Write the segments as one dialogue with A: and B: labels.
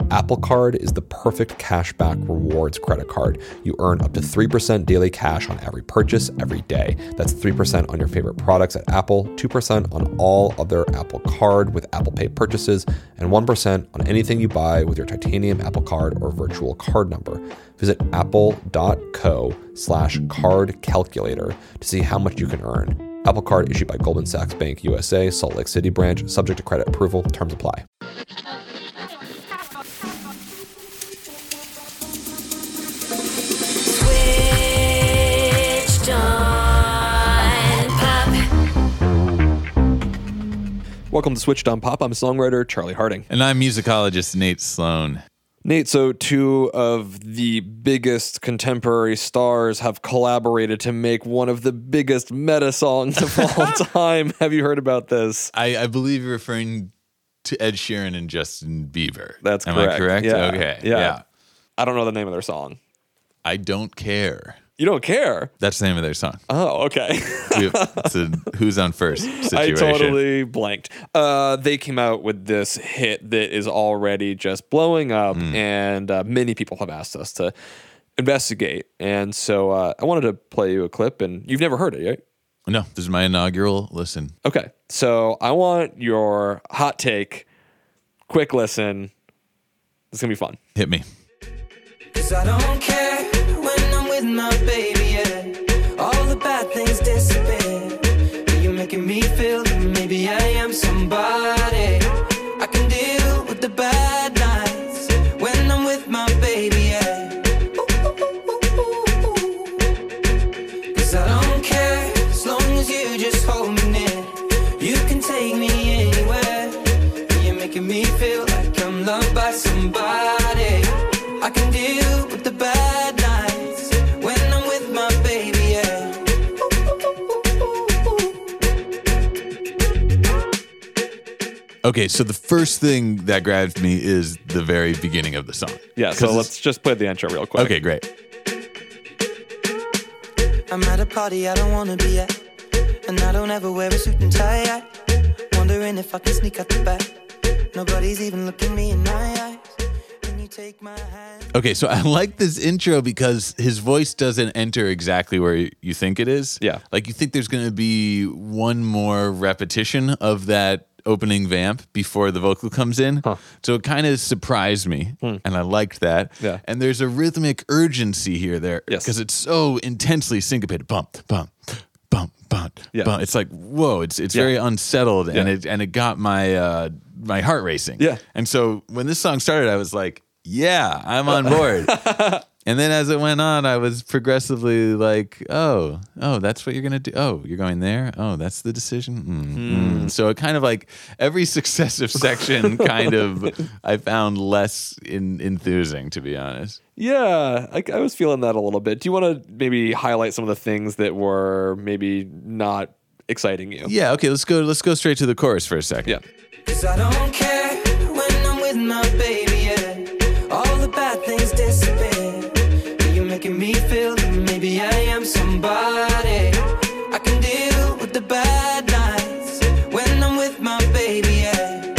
A: Apple Card is the perfect cashback rewards credit card. You earn up to 3% daily cash on every purchase every day. That's 3% on your favorite products at Apple, 2% on all other Apple Card with Apple Pay purchases, and 1% on anything you buy with your titanium Apple Card or virtual card number. Visit apple.co/card calculator to see how much you can earn. Apple Card issued by Goldman Sachs Bank USA, Salt Lake City branch, subject to credit approval. Terms apply.
B: Switched on Pop.
A: Welcome to Switched on Pop. I'm songwriter Charlie Harding.
C: And I'm musicologist Nate Sloan.
A: Nate, so two of the biggest contemporary stars have collaborated to make one of the biggest meta songs of all time. Have you heard about this?
C: I believe you're referring to Ed Sheeran and Justin Bieber.
A: That's
C: Am
A: correct.
C: I correct?
A: Yeah.
C: Okay.
A: Yeah. I don't know the name of their song.
C: I don't care.
A: You don't care?
C: That's the name of their song.
A: Oh, okay.
C: It's a who's on first situation.
A: I totally blanked. They came out with this hit that is already just blowing up, and many people have asked us to investigate. And so I wanted to play you a clip, and you've never heard it, right?
C: No, this is my inaugural listen.
A: Okay, so I want your hot take, quick listen. It's going to be fun.
C: Hit me.
D: 'Cause I don't care when I'm with my baby, yeah. All the bad things disappear. You're making me feel that maybe I am somebody. I can deal with the bad nights when I'm with my baby, yeah. 'Cause I don't care as long as you just hold me near. You can take me anywhere. You're making me feel like I'm loved by somebody. I can deal with the bad nights when I'm with my baby, yeah.
C: Okay, so the first thing that grabbed me is the very beginning of the song.
A: Yeah, so let's just play the intro real quick.
C: Okay, great.
D: I'm at a party I don't wanna be at, and I don't ever wear a suit and tie yet. Wondering if I can sneak out the back. Nobody's even looking me in my eyes. When you take my hand.
C: Okay, so I like this intro because his voice doesn't enter exactly where you think it is.
A: Yeah.
C: Like you think there's going to be one more repetition of that opening vamp before the vocal comes in.
A: Huh.
C: So it kind of surprised me, and I liked that.
A: Yeah.
C: And there's a rhythmic urgency there.
A: Yes.
C: Because it's so intensely syncopated. Bump, bump, bump, bump,
A: Yeah.
C: bump. It's like, whoa, it's very unsettled,
A: Yeah.
C: and it got my my heart racing.
A: Yeah.
C: And so when this song started, I was like, yeah, I'm on board. And then as it went on, I was progressively like, oh, that's what you're going to do. Oh, you're going there? Oh, that's the decision? So it kind of like every successive section kind of I found less enthusing, to be honest.
A: Yeah, I was feeling that a little bit. Do you want to maybe highlight some of the things that were maybe not exciting you?
C: Yeah, okay, let's go straight to the chorus for a second.
A: Yeah.
D: 'Cause I don't care when I'm with my baby, yeah. All the bad things disappear. You're making me feel that maybe I am somebody. I can deal with the bad nights when I'm with my baby, yeah.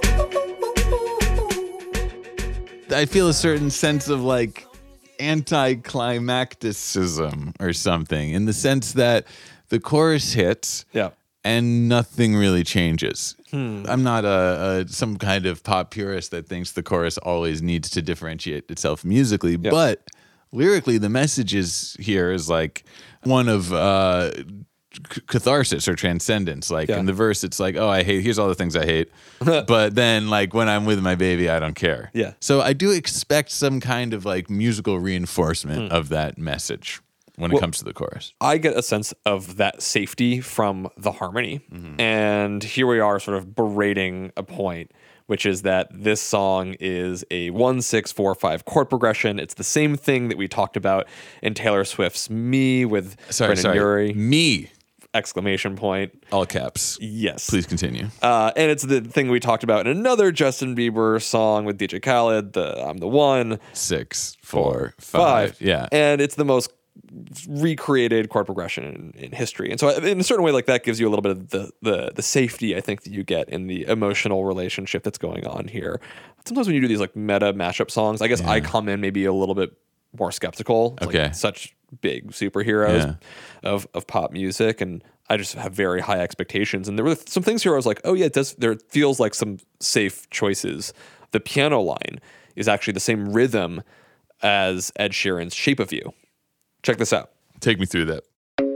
C: I feel a certain sense of like anticlimacticism or something in the sense that the chorus hits
A: Yeah.
C: and nothing really changes. I'm not some kind of pop purist that thinks the chorus always needs to differentiate itself musically, but lyrically the message here is like one of catharsis or transcendence. Like in the verse, it's like, oh, here's all the things I hate. But then like when I'm with my baby, I don't care.
A: Yeah.
C: So I do expect some kind of like musical reinforcement of that message when it comes to the chorus.
A: I get a sense of that safety from the harmony. And here we are sort of berating a point, which is that this song is a 1-6-4-5 chord progression. It's the same thing that we talked about in Taylor Swift's Me with Brendan Urie.
C: Me.
A: Exclamation point.
C: All caps.
A: Yes.
C: Please continue.
A: And it's the thing we talked about in another Justin Bieber song with DJ Khaled, I'm the One.
C: 6, 4, 5. Yeah.
A: And it's the most
E: recreated chord progression in history. And so in a certain way, like that gives you a little bit of the safety I think that you get in the emotional relationship that's going on here. Sometimes when you do these like meta mashup songs, I guess I come in maybe a little bit more skeptical. It's like such big superheroes of pop music, and I just have very high expectations. And there were some things here I was like, oh yeah, there feels like some safe choices. The piano line is actually the same rhythm as Ed Sheeran's Shape of You. Check this out.
C: Take me through that.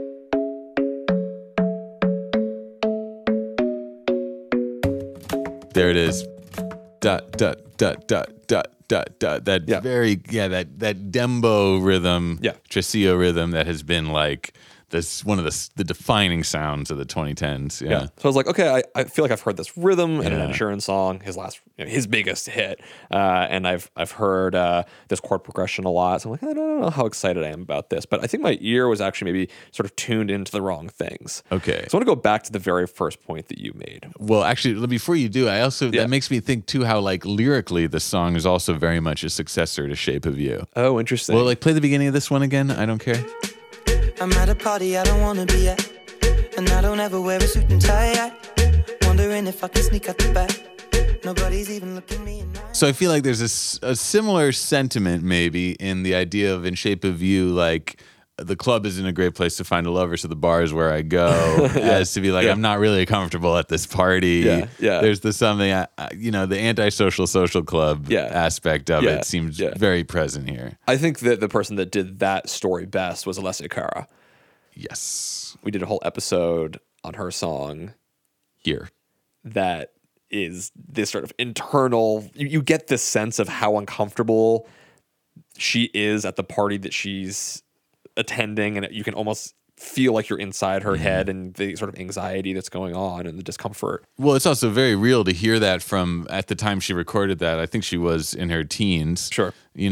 C: There it is. Dot, dot, dot, dot, dot, dot, dot. That that Dembo rhythm, Tresillo rhythm that has been like this one of the defining sounds of the 2010s. Yeah.
E: So I was like, okay, I feel like I've heard this rhythm in an Ed Sheeran song, his biggest hit, and I've heard this chord progression a lot. So I'm like, I don't know how excited I am about this, but I think my ear was actually maybe sort of tuned into the wrong things.
C: Okay.
E: So I want to go back to the very first point that you made.
C: Well, actually, before you do, that makes me think too how like lyrically the song is also very much a successor to Shape of You.
E: Oh, interesting.
C: Well, like play the beginning of this one again. I don't care.
D: I'm at a party I don't wanna be at, and I don't ever wear a suit and tie. Wondering if I can sneak out the back. Nobody's even looking me in the eye.
C: So I feel like there's a similar sentiment maybe in the idea of In Shape of You, like the club isn't a great place to find a lover, so the bar is where I go, as to be like, I'm not really comfortable at this party. There's something, the antisocial social club aspect of it seems very present here.
E: I think that the person that did that story best was Alessia Cara.
C: Yes.
E: We did a whole episode on her song
C: here
E: that is this sort of internal, you get this sense of how uncomfortable she is at the party that she's attending, and you can almost feel like you're inside her head and the sort of anxiety that's going on and the discomfort.
C: Well, it's also very real to hear that from at the time she recorded that. I think she was in her teens.
E: Sure.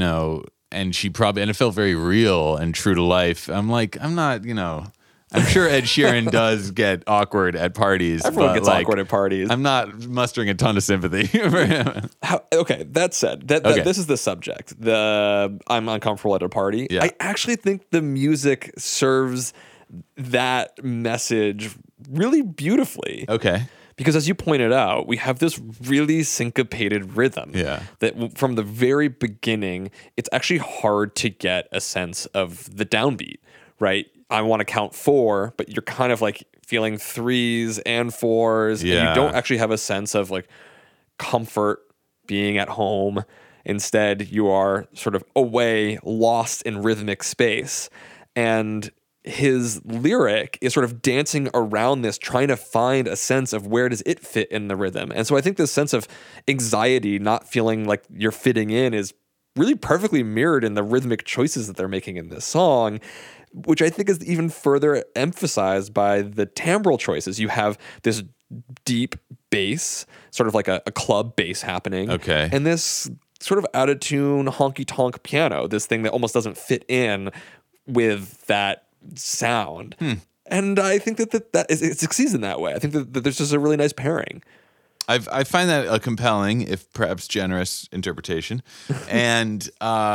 C: And she and it felt very real and true to life. I'm not, I'm sure Ed Sheeran does get awkward at parties.
E: Everyone gets awkward at parties.
C: I'm not mustering a ton of sympathy for him.
E: Okay, that said, this is the subject. I'm uncomfortable at a party.
C: Yeah.
E: I actually think the music serves that message really beautifully.
C: Okay.
E: Because as you pointed out, we have this really syncopated rhythm.
C: Yeah.
E: That from the very beginning, it's actually hard to get a sense of the downbeat, right? I want to count 4, but you're kind of like feeling 3s and 4s. And you don't actually have a sense of like comfort being at home. Instead, you are sort of away, lost in rhythmic space. And his lyric is sort of dancing around this, trying to find a sense of where does it fit in the rhythm. And so I think this sense of anxiety, not feeling like you're fitting in, is really perfectly mirrored in the rhythmic choices that they're making in this song, which I think is even further emphasized by the timbral choices. You have this deep bass, sort of like a club bass happening.
C: Okay.
E: And this sort of out-of-tune honky-tonk piano, this thing that almost doesn't fit in with that sound. And I think that it succeeds in that way. I think that there's just a really nice pairing.
C: I find that a compelling, if perhaps generous, interpretation. And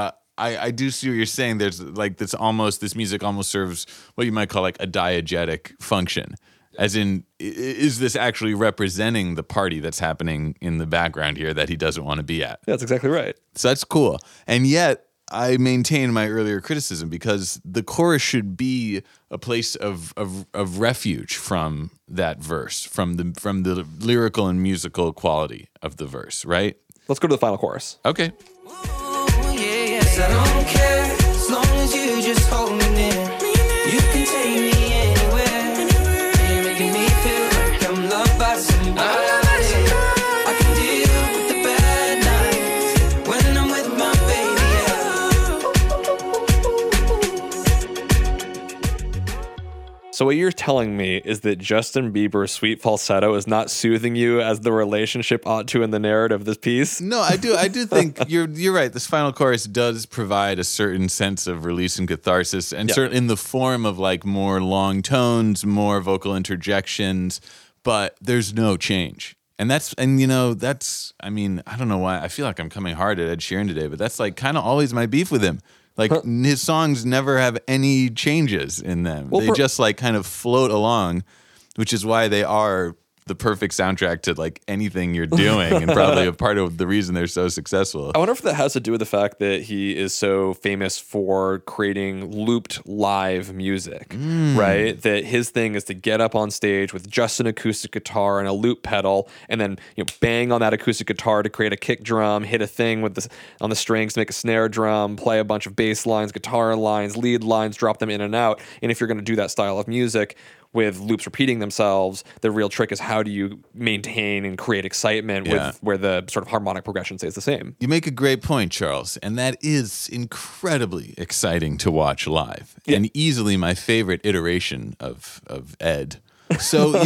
C: I do see what you're saying. There's like this music almost serves what you might call like a diegetic function. As in, is this actually representing the party that's happening in the background here that he doesn't want to be at?
E: That's exactly right.
C: So that's cool. And yet, I maintain my earlier criticism because the chorus should be a place of refuge from that verse, from the lyrical and musical quality of the verse, right?
E: Let's go to the final chorus.
C: Okay.
D: Yes, I don't care as long as you just hold me near. You can take me anywhere. You're making me feel like I'm loved by somebody. I can deal with the bad nights when I'm with my baby.
E: So what you're telling me is that Justin Bieber's sweet falsetto is not soothing you as the relationship ought to in the narrative of this piece?
C: No, I do think you're right. This final chorus does provide a certain sense of release and catharsis, and certainly in the form of like more long tones, more vocal interjections, but there's no change And that's, I mean, I don't know why. I feel like I'm coming hard at Ed Sheeran today, but that's like kind of always my beef with him. Like his songs never have any changes in them. They just like kind of float along, which is why they are the perfect soundtrack to like anything you're doing and probably a part of the reason they're so successful.
E: I wonder if that has to do with the fact that he is so famous for creating looped live music, right? That his thing is to get up on stage with just an acoustic guitar and a loop pedal and then bang on that acoustic guitar to create a kick drum, hit a thing with on the strings to make a snare drum, play a bunch of bass lines, guitar lines, lead lines, drop them in and out. And if you're going to do that style of music with loops repeating themselves, the real trick is how do you maintain and create excitement with where the sort of harmonic progression stays the same.
C: You make a great point, Charles, and that is incredibly exciting to watch live and easily my favorite iteration of Ed. So,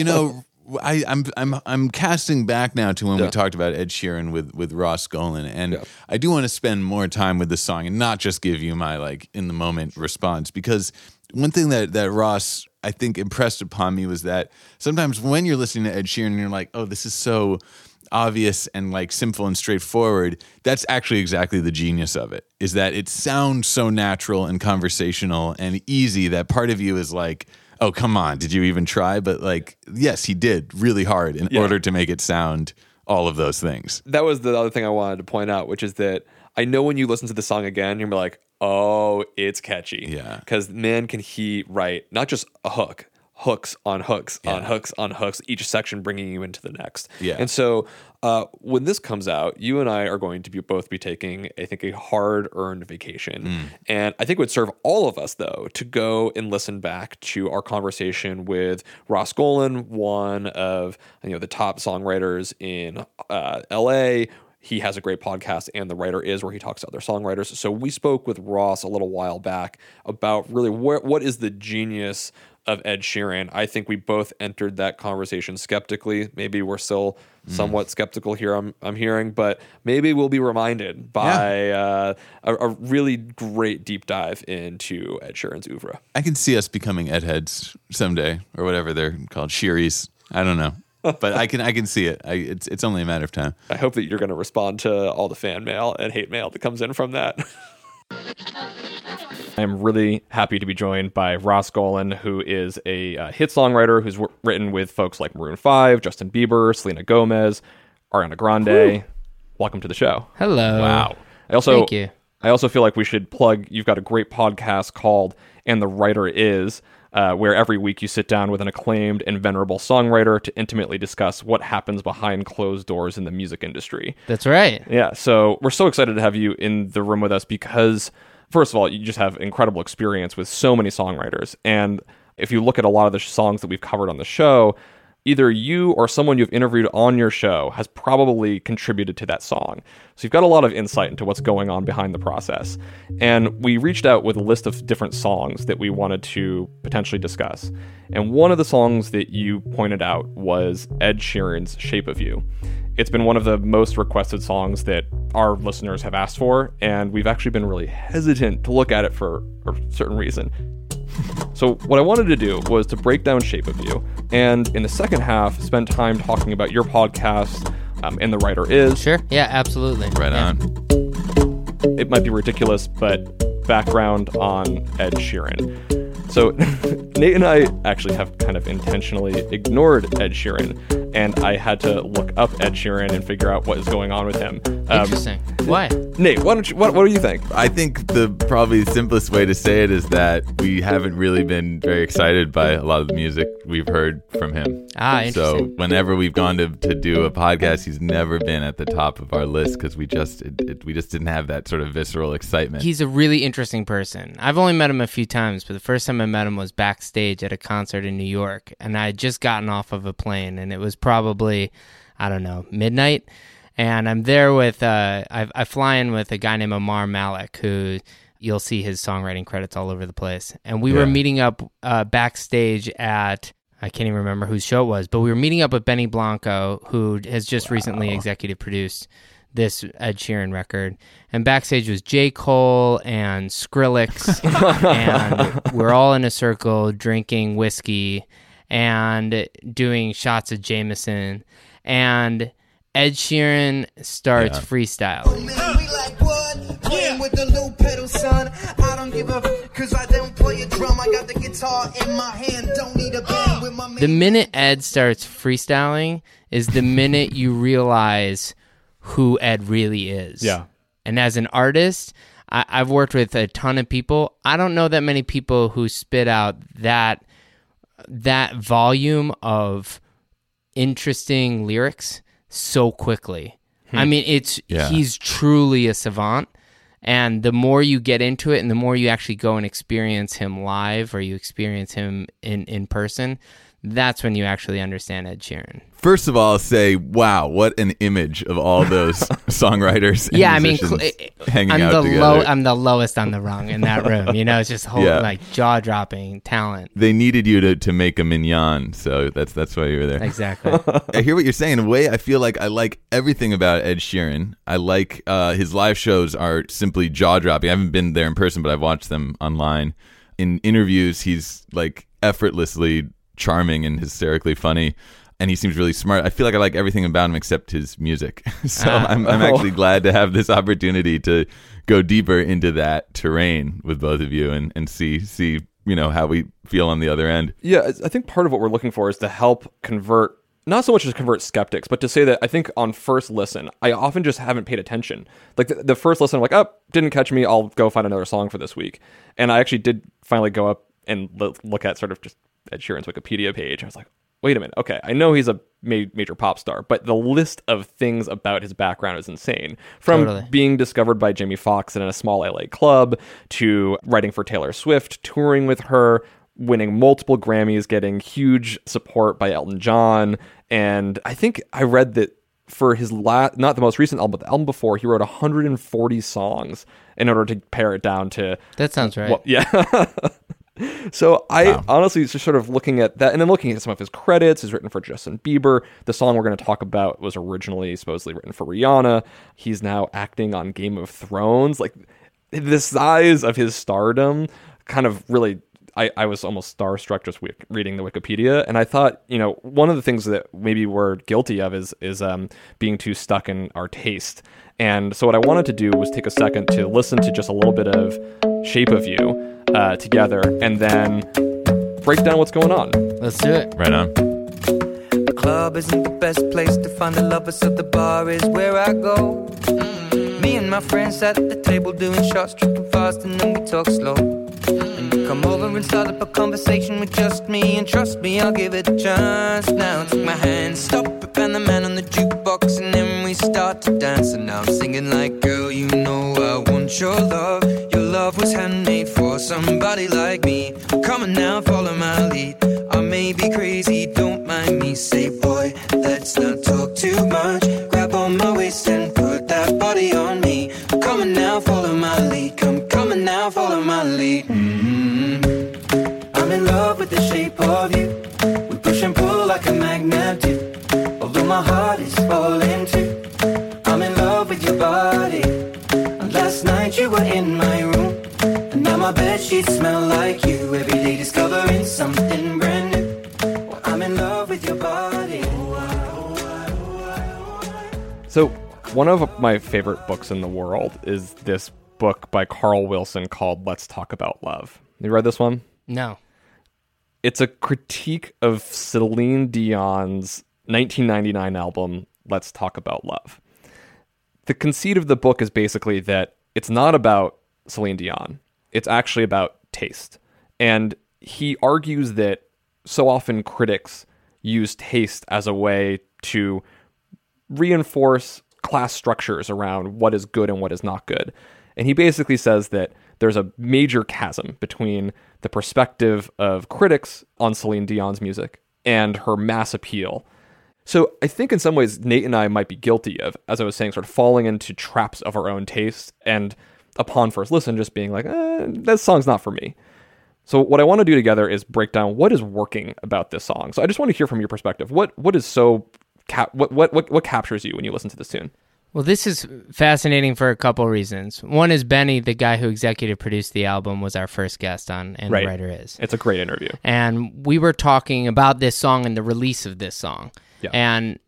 C: I'm casting back now to when we talked about Ed Sheeran with Ross Golan, and I do want to spend more time with the song and not just give you my like in the moment response, because one thing that Ross I think impressed upon me was that sometimes when you're listening to Ed Sheeran and you're like, oh, this is so obvious and like simple and straightforward, that's actually exactly the genius of it, is that it sounds so natural and conversational and easy that part of you is like, oh, come on, did you even try? But like, yes, he did really hard in order to make it sound all of those things.
E: That was the other thing I wanted to point out, which is that I know when you listen to the song again, you're like, oh, it's catchy.
C: Yeah.
E: Because man, can he write not just a hook, hooks on hooks on hooks on hooks, each section bringing you into the next.
C: Yeah.
E: And so when this comes out, you and I are going to both be taking, I think, a hard-earned vacation. And I think it would serve all of us, though, to go and listen back to our conversation with Ross Golan, one of the top songwriters in L.A., He has a great podcast, And the Writer Is, where he talks to other songwriters. So we spoke with Ross a little while back about really what is the genius of Ed Sheeran. I think we both entered that conversation skeptically. Maybe we're still somewhat skeptical here, I'm hearing, but maybe we'll be reminded by a really great deep dive into Ed Sheeran's oeuvre.
C: I can see us becoming Ed heads someday, or whatever they're called, Sheeries. I don't know. But I can see it. It's only a matter of time.
E: I hope that you're going to respond to all the fan mail and hate mail that comes in from that. I'm really happy to be joined by Ross Golan, who is a hit songwriter who's written with folks like Maroon 5, Justin Bieber, Selena Gomez, Ariana Grande. Woo. Welcome to the show.
F: Hello.
E: Wow.
F: Thank you.
E: I also feel like we should plug, you've got a great podcast called And the Writer Is, where every week you sit down with an acclaimed and venerable songwriter to intimately discuss what happens behind closed doors in the music industry.
F: That's right.
E: Yeah, so we're so excited to have you in the room with us because, first of all, you just have incredible experience with so many songwriters. And if you look at a lot of the songs that we've covered on the show, either you or someone you've interviewed on your show has probably contributed to that song. So you've got a lot of insight into what's going on behind the process. And we reached out with a list of different songs that we wanted to potentially discuss. And one of the songs that you pointed out was Ed Sheeran's Shape of You. It's been one of the most requested songs that our listeners have asked for, and we've actually been really hesitant to look at it for a certain reason. So what I wanted to do was to break down Shape of You, and in the second half, spend time talking about your podcast, And the Writer Is.
F: Sure. Yeah, absolutely.
C: Right on.
E: It might be ridiculous, but background on Ed Sheeran. So Nate and I actually have kind of intentionally ignored Ed Sheeran, and I had to look up Ed Sheeran and figure out what is going on with him.
F: Interesting. Why?
E: Nate, what do you think?
C: I think the probably simplest way to say it is that we haven't really been very excited by a lot of the music we've heard from him.
F: Interesting.
C: So whenever we've gone to do a podcast, he's never been at the top of our list because we just didn't have that sort of visceral excitement.
F: He's a really interesting person. I've only met him a few times, but the first time I met him was backstage at a concert in New York, and I had just gotten off of a plane, and it was probably, I don't know, midnight. And I'm there with, I fly in with a guy named Amar Malik, who you'll see his songwriting credits all over the place. And we were meeting up backstage at, I can't even remember whose show it was, but we were meeting up with Benny Blanco, who has just recently executive produced this Ed Sheeran record. And backstage was J. Cole and Skrillex, and we're all in a circle drinking whiskey and doing shots of Jameson. and Ed Sheeran starts freestyling.
G: Man, we like what? Playing with the low pedal, son. I don't give a cause I don't play a drum. I got the guitar in my hand. Don't need a band with my man.
F: The minute Ed starts freestyling is the minute you realize who Ed really is.
E: Yeah.
F: And as an artist, I've worked with a ton of people. I don't know that many people who spit out that volume of interesting lyrics so quickly. I mean, he's truly a savant. And the more you get into it and the more you actually go and experience him live or you experience him in person, that's when you actually understand Ed Sheeran.
C: First of all, I'll say, wow, what an image of all those songwriters and
F: Yeah, I mean,
C: musicians hanging out together.
F: I'm the lowest on the rung in that room. You know, it's just like jaw-dropping talent.
C: They needed you to make a mignon, so that's why you were there.
F: Exactly.
C: I hear what you're saying. In a way, I feel like I like everything about Ed Sheeran. I like his live shows are simply jaw-dropping. I haven't been there in person, but I've watched them online. In interviews, he's like effortlessly charming and hysterically funny. And he seems really smart. I feel like I like everything about him except his music. So I'm actually glad to have this opportunity to go deeper into that terrain with both of you and see how we feel on the other end.
E: Yeah, I think part of what we're looking for is to help convert, not so much as convert skeptics, but to say that I think on first listen, I often just haven't paid attention. Like the first listen, I'm like, didn't catch me. I'll go find another song for this week. And I actually did finally go up and look at sort of just Ed Sheeran's Wikipedia page. I was like, wait a minute. Okay, I know he's a major pop star, but the list of things about his background is insane. From being discovered by Jamie Foxx in a small LA club, to writing for Taylor Swift, touring with her, winning multiple Grammys, getting huge support by Elton John. And I think I read that for his not the most recent album, but the album before, he wrote 140 songs in order to pare it down to...
F: That sounds right.
E: Well, yeah. So I honestly just sort of looking at that and then looking at some of his credits. He's written for Justin Bieber. The song we're going to talk about was originally supposedly written for Rihanna. He's now acting on Game of Thrones. Like, the size of his stardom kind of really... I was almost starstruck just reading the Wikipedia, and I thought, one of the things that maybe we're guilty of is being too stuck in our taste. And so what I wanted to do was take a second to listen to just a little bit of Shape of You together, and then break down what's going on.
F: Let's do it.
C: Right on.
D: The club isn't the best place to find the lovers, so the bar is where I go. Me and my friends at the table doing shots, tripping fast, and then we talk slow. And you come over and start up a conversation with just me, and trust me, I'll give it a chance. Now take my hand, stop it, and the man on the jukebox, and then we start to dance. And now I'm singing like, girl, you know I want your love. Your love was handmade for somebody like me. Come on now, follow my lead. I may be crazy, don't mind me. Say, boy, let's not talk too much. Grab on my waist and put that body on me. Come on now, follow my lead. Come on now, follow my lead. I'm in love with the shape of you. We push and pull like a magnet do. Although my heart is falling too. I'm in love with your body. And last night you were in my room, and now my bedsheets smell like you. Every day discovering something brand new. Well, I'm in love with your body.
E: So one of my favorite books in the world is this book by Carl Wilson called Let's Talk About Love. You read this one?
F: No.
E: It's a critique of Celine Dion's 1999 album, Let's Talk About Love. The conceit of the book is basically that it's not about Celine Dion. It's actually about taste. And he argues that so often critics use taste as a way to reinforce class structures around what is good and what is not good. And he basically says that there's a major chasm between the perspective of critics on Celine Dion's music and her mass appeal. So I think in some ways Nate and I might be guilty of, as I was saying, sort of falling into traps of our own taste, and upon first listen just being like, that song's not for me. So what I want to do together is break down what is working about this song. So I just want to hear from your perspective. What is so what captures you when you listen to this tune?
F: Well, this is fascinating for a couple reasons. One is Benny, the guy who executive produced the album, was our first guest on And
E: Right.
F: the Writer Is.
E: It's a great interview.
F: And we were talking about this song and the release of this song.
E: Yeah.
F: And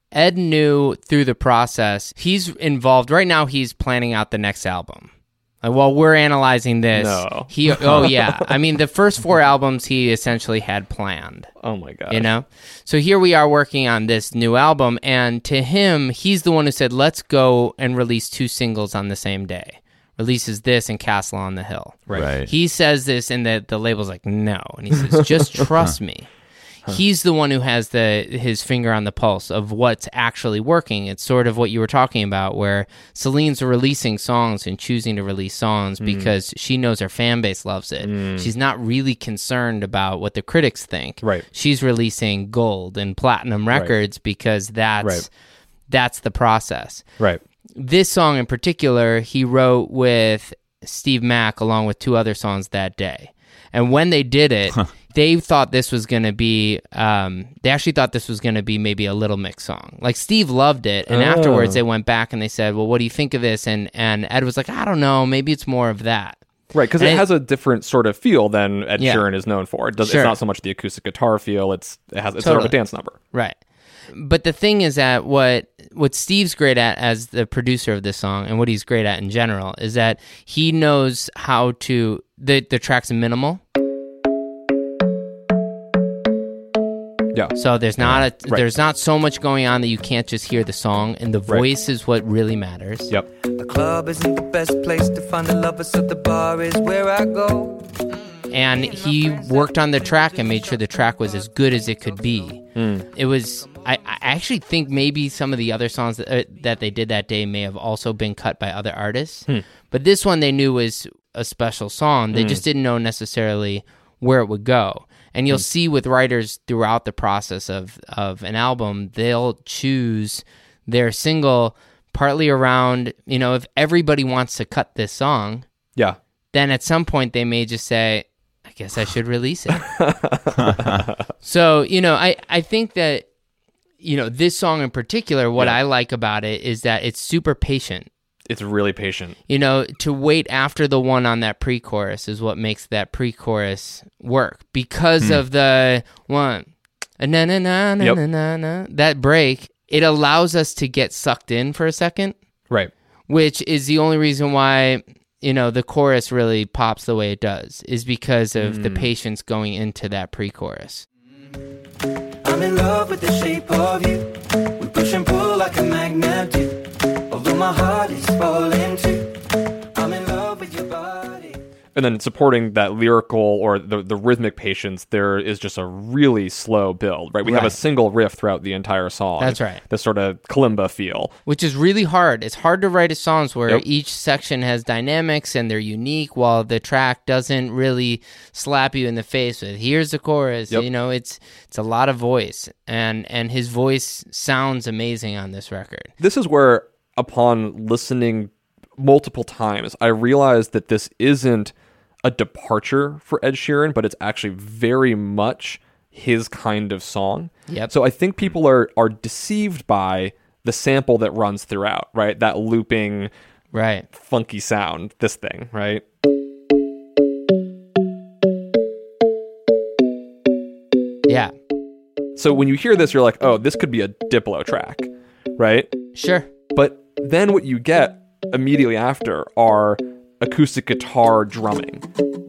F: Ed knew through the process. He's involved right now. He's planning out the next album. While we're analyzing this,
E: No.
F: oh yeah, I mean the first 4 albums he essentially had planned.
E: Oh my god.
F: You know? So here we are working on this new album, and to him, he's the one who said, let's go and release 2 singles on the same day. Releases this and Castle on the Hill.
C: Right.
F: He says this, and the label's like, no. And he says, just trust me. He's the one who has his finger on the pulse of what's actually working. It's sort of what you were talking about, where Celine's releasing songs and choosing to release songs because she knows her fan base loves it. She's not really concerned about what the critics think.
E: Right.
F: She's releasing gold and platinum records because that's the process.
E: Right.
F: This song in particular, he wrote with Steve Mack along with 2 other songs that day. And when they did it, they thought this was going to be, they actually thought this was going to be maybe a Little Mix song. Like Steve loved it. And afterwards they went back and they said, well, what do you think of this? And Ed was like, I don't know, maybe it's more of that.
E: Right, because it has a different sort of feel than Ed Sheeran is known for. It's
F: Sure.
E: not so much the acoustic guitar feel. It's sort of
F: Totally.
E: a dance number.
F: Right. But the thing is that what Steve's great at as the producer of this song, and what he's great at in general, is that he knows how to, the track's minimal.
E: Yeah.
F: So there's not so much going on that you can't just hear the song, and the voice is what really matters.
E: Yep.
D: The club isn't the best place to find a lover, so the bar is where I go.
F: And he worked on the track and made sure the track was as good as it could be. It was. I actually think maybe some of the other songs that they did that day may have also been cut by other artists. But this one they knew was a special song. They just didn't know necessarily where it would go. And you'll see with writers throughout the process of an album, they'll choose their single partly around, if everybody wants to cut this song,
E: Yeah.
F: then at some point they may just say, I guess I should release it. So, I think that, this song in particular, what I like about it is that it's super patient.
E: It's really patient.
F: To wait after the one on that pre-chorus is what makes that pre-chorus work. Because of the one, na na na na na na na, that break, it allows us to get sucked in for a second,
E: Right.
F: which is the only reason why, the chorus really pops the way it does, is because of the patience going into that pre-chorus.
D: I'm in love with the shape of you. We push and pull like a magnet do. Although my heart is falling too. I'm in love with your body.
E: And then supporting that lyrical or the rhythmic patience, there is just a really slow build, right? We have a
F: Right.
E: single riff throughout the entire song.
F: That's right.
E: This sort of kalimba feel.
F: Which is really hard. It's hard to write songs where
E: Yep.
F: each section has dynamics and they're unique, while the track doesn't really slap you in the face with here's the chorus.
E: Yep.
F: It's a lot of voice, and his voice sounds amazing on this record.
E: This is where, upon listening multiple times, I realized that this isn't a departure for Ed Sheeran, but it's actually very much his kind of song.
F: Yep.
E: So I think people are deceived by the sample that runs throughout, right? That looping,
F: Right.
E: funky sound, this thing, right?
F: Yeah.
E: So when you hear this, you're like, oh, this could be a Diplo track, right?
F: Sure.
E: But then what you get immediately after are acoustic guitar drumming.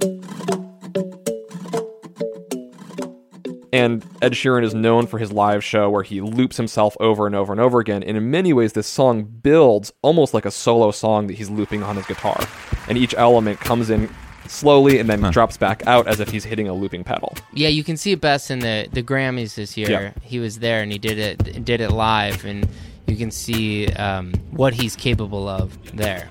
E: And Ed Sheeran is known for his live show where he loops himself over and over and over again. And in many ways, this song builds almost like a solo song that he's looping on his guitar. And each element comes in slowly and then drops back out as if he's hitting a looping pedal.
F: Yeah, you can see it best in the Grammys this year.
E: Yeah.
F: He was there and he did it live, and you can see what he's capable of there.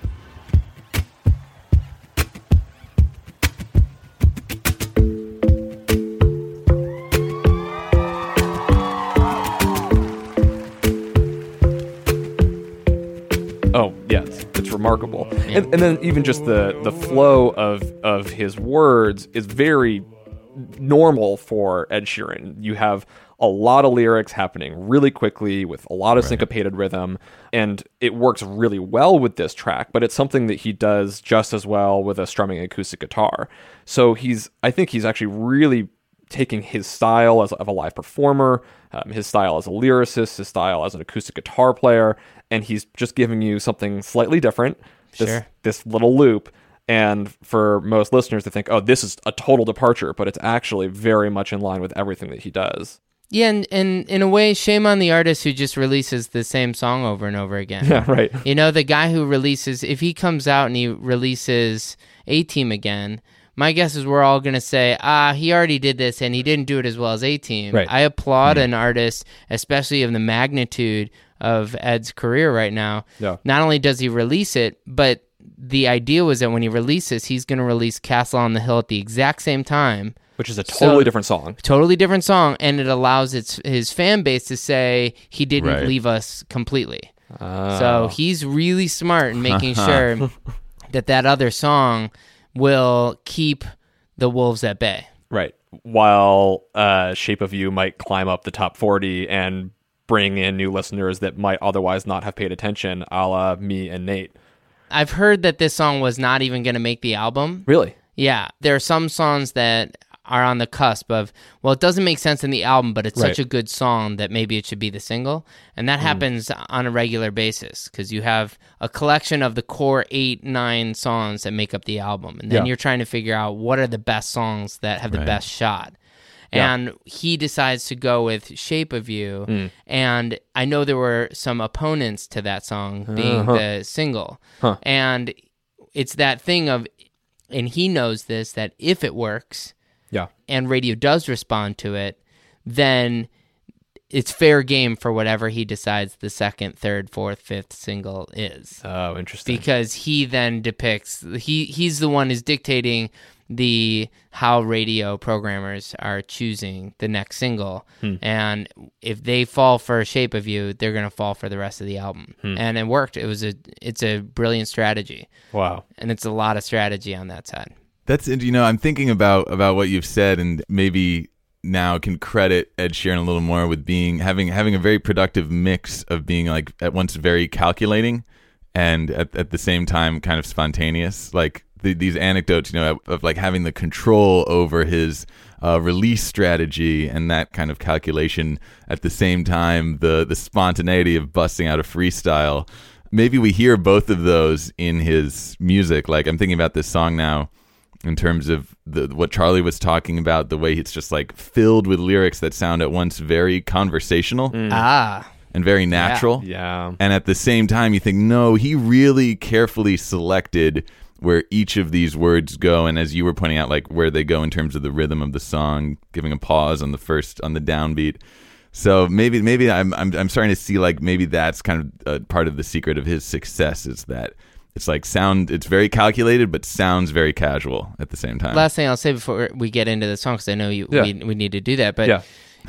E: Oh, yes. It's remarkable. And then even just the flow of his words is very normal for Ed Sheeran. You have a lot of lyrics happening really quickly with a lot of syncopated rhythm, and it works really well with this track, but it's something that he does just as well with a strumming acoustic guitar. So I think he's actually really taking his style of a live performer, his style as a lyricist, his style as an acoustic guitar player, and he's just giving you something slightly different, this little loop. And for most listeners to think, oh, this is a total departure, but it's actually very much in line with everything that he does.
F: Yeah, and in a way, shame on the artist who just releases the same song over and over again.
E: Yeah, right.
F: You know, the guy who releases, if he comes out and he releases A-Team again, my guess is we're all going to say, he already did this and he didn't do it as well as A-Team.
E: Right.
F: I applaud an artist, especially of the magnitude of Ed's career right now.
E: Yeah.
F: Not only does he release it, but the idea was that when he releases, he's going to release Castle on the Hill at the exact same time.
E: Which is a totally different song.
F: Totally different song, and it allows his fan base to say he didn't
C: Right.
F: leave us completely. So he's really smart in making sure that other song will keep the wolves at bay.
E: Right. While Shape of You might climb up the top 40 and bring in new listeners that might otherwise not have paid attention, a la me and Nate.
F: I've heard that this song was not even going to make the album.
E: Really?
F: Yeah, there are some songs that are on the cusp of, well, it doesn't make sense in the album, but it's such a good song that maybe it should be the single. And that happens on a regular basis because you have a collection of the core 8-9 songs that make up the album. And then you're trying to figure out what are the best songs that have the best shot. And he decides to go with Shape of You. And I know there were some opponents to that song being the single. And it's that thing of, and he knows this, that if it works, and radio does respond to it, then it's fair game for whatever he decides the second, third, fourth, fifth single is.
E: Oh, interesting.
F: Because he then depicts, he's the one who's dictating how radio programmers are choosing the next single. And if they fall for Shape of You, they're going to fall for the rest of the album. And it worked. It's a brilliant strategy.
E: Wow.
F: And it's a lot of strategy on that side.
C: That's, I'm thinking about what you've said, and maybe now can credit Ed Sheeran a little more with having a very productive mix of being like at once very calculating and at the same time kind of spontaneous. Like these anecdotes, of like having the control over his release strategy and that kind of calculation at the same time, the spontaneity of busting out a freestyle. Maybe we hear both of those in his music. Like I'm thinking about this song now in terms of what Charlie was talking about, the way it's just like filled with lyrics that sound at once very conversational and very natural.
E: Yeah.
C: And at the same time, you think, no, he really carefully selected where each of these words go. And as you were pointing out, like where they go in terms of the rhythm of the song, giving a pause on the downbeat. So maybe I'm starting to see like maybe that's kind of part of the secret of his success is that it's like it's very calculated, but sounds very casual at the same time.
F: Last thing I'll say before we get into the song, because I know we need to do that, but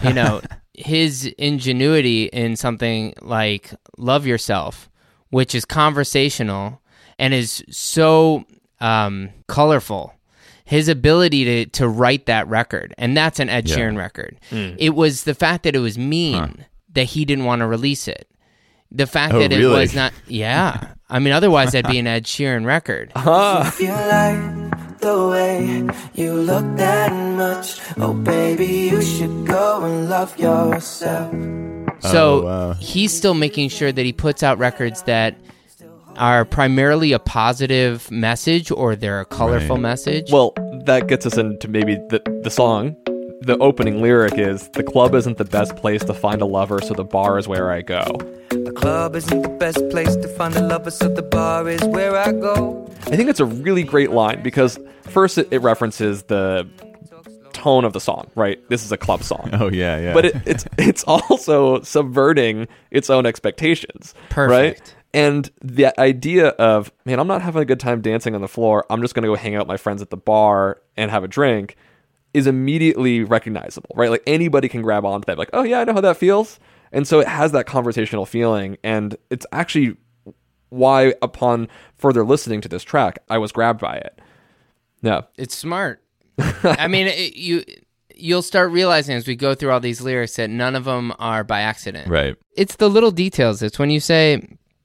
F: his ingenuity in something like Love Yourself, which is conversational and is so colorful, his ability to write that record, and that's an Ed Sheeran record. It was the fact that it was mean that he didn't want to release it. The fact that it was not, I mean, otherwise that'd be an Ed Sheeran record.
D: If you like the way you look that much, oh baby, you should go and love yourself.
F: So he's still making sure that he puts out records that are primarily a positive message or they're a colorful message.
E: Well, that gets us into maybe the song. The opening lyric is, the club isn't the best place to find a lover, so the bar is where I go.
D: The club isn't the best place to find a lover, so the bar is where I go.
E: I think it's a really great line because first it references the tone of the song, right? This is a club song.
C: Oh, yeah.
E: But it's also subverting its own expectations.
F: Perfect.
E: Right? And the idea of, man, I'm not having a good time dancing on the floor. I'm just going to go hang out with my friends at the bar and have a drink is immediately recognizable, right? Like anybody can grab onto that, like, oh yeah, I know how that feels. And so it has that conversational feeling. And it's actually why upon further listening to this track, I was grabbed by it. Yeah.
F: It's smart. I mean, you'll start realizing as we go through all these lyrics that none of them are by accident.
C: Right.
F: It's the little details. It's when you say,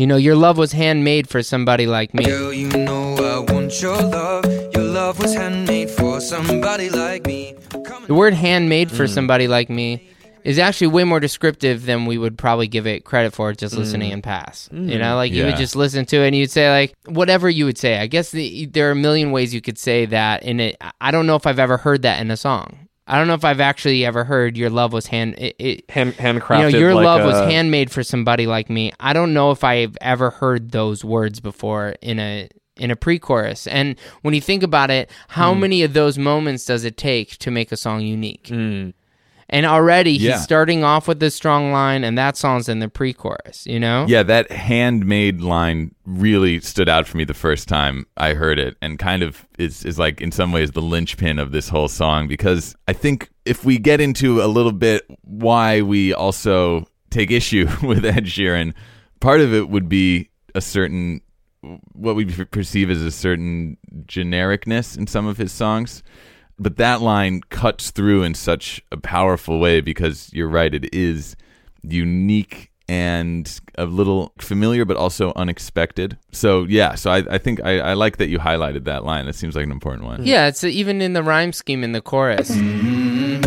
F: You know, your love was handmade for somebody like me.
D: Girl, you know I want your love. Your love was handmade for somebody like me.
F: The word handmade for somebody like me is actually way more descriptive than we would probably give it credit for just listening and pass. You know, like you would
C: Yeah.
F: just listen to it and you'd say like whatever you would say. I guess there are a million ways you could say that in it. I don't know if I've ever heard that in a song. I don't know if I've actually ever heard your love was
E: handcrafted.
F: you know, your
E: like
F: love was
E: a-
F: handmade for somebody like me. I don't know if I've ever heard those words before in a pre-chorus. And when you think about it, how many of those moments does it take to make a song unique? And already
C: Yeah.
F: he's starting off with this strong line, and that song's in the pre-chorus, you know?
C: Yeah, that handmade line really stood out for me the first time I heard it, and kind of is like in some ways the linchpin of this whole song, because I think if we get into a little bit why we also take issue with Ed Sheeran, part of it would be a certain, what we perceive as a certain genericness in some of his songs. But that line cuts through in such a powerful way because you're right, it is unique and a little familiar, but also unexpected. So yeah, so I think I like that you highlighted that line. That seems like an important one.
F: Yeah, it's even in the rhyme scheme in the chorus.
D: I'm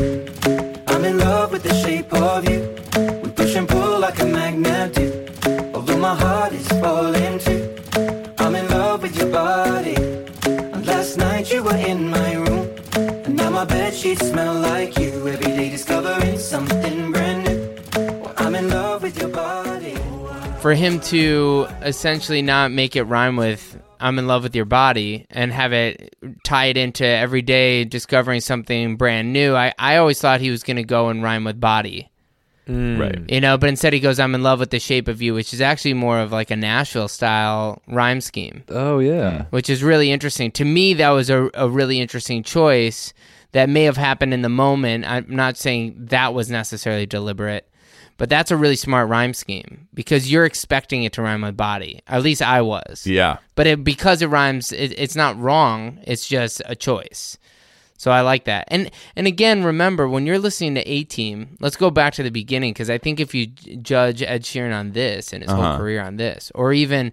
D: in love with the shape of you. We push and pull like a magnet do. Although my heart is falling too. I'm in love with your body. And last night you were in my room. And now my bedsheets smell like you. Every day discovering something brand new. Well, I'm in love with your body.
F: For him to essentially not make it rhyme with I'm in love with your body and have it tie it into every day discovering something brand new, I always thought he was going to go and rhyme with body.
C: Right.
F: You know, but instead he goes, I'm in love with the shape of you, which is actually more of like a Nashville style rhyme scheme,
E: Oh yeah.
F: which is really interesting. To me, that was a really interesting choice that may have happened in the moment. I'm not saying that was necessarily deliberate, but that's a really smart rhyme scheme because you're expecting it to rhyme with body. At least I was.
C: Yeah.
F: But because it rhymes, it's not wrong. It's just a choice. So I like that. And again, remember, when you're listening to A-Team, let's go back to the beginning, because I think if you judge Ed Sheeran on this and his whole career on this, or even,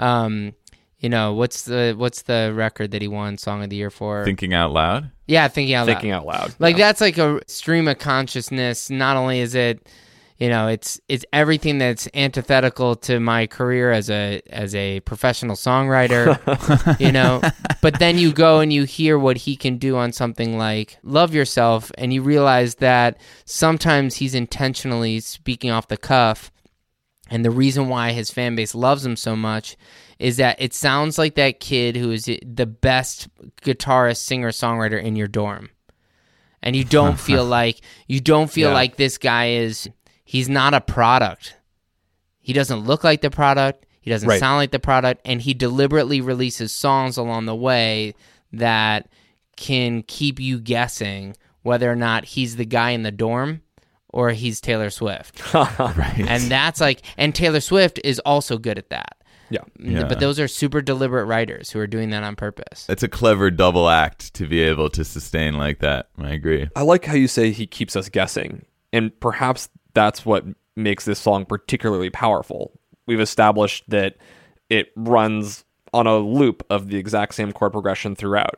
F: you know, what's the record that he won Song of the Year for?
C: Thinking Out Loud.
F: Yeah, Thinking Out Loud.
E: Thinking out loud.
F: Like that's like a stream of consciousness. Not only is it, you know, it's everything that's antithetical to my career as a professional songwriter, you know. But then you go and you hear what he can do on something like Love Yourself, and you realize that sometimes he's intentionally speaking off the cuff, and the reason why his fan base loves him so much is that it sounds like that kid who is the best guitarist, singer, songwriter in your dorm. And you don't feel like like this guy is. He's not a product. He doesn't look like the product. He doesn't
E: Right.
F: sound like the product. And he deliberately releases songs along the way that can keep you guessing whether or not he's the guy in the dorm or he's Taylor Swift.
C: Right.
F: And that's like, and Taylor Swift is also good at that.
E: Yeah.
C: Yeah.
F: But those are super deliberate writers who are doing that on purpose.
C: It's a clever double act to be able to sustain like that. I agree.
E: I like how you say he keeps us guessing, and perhaps that's what makes this song particularly powerful. We've established that it runs on a loop of the exact same chord progression throughout.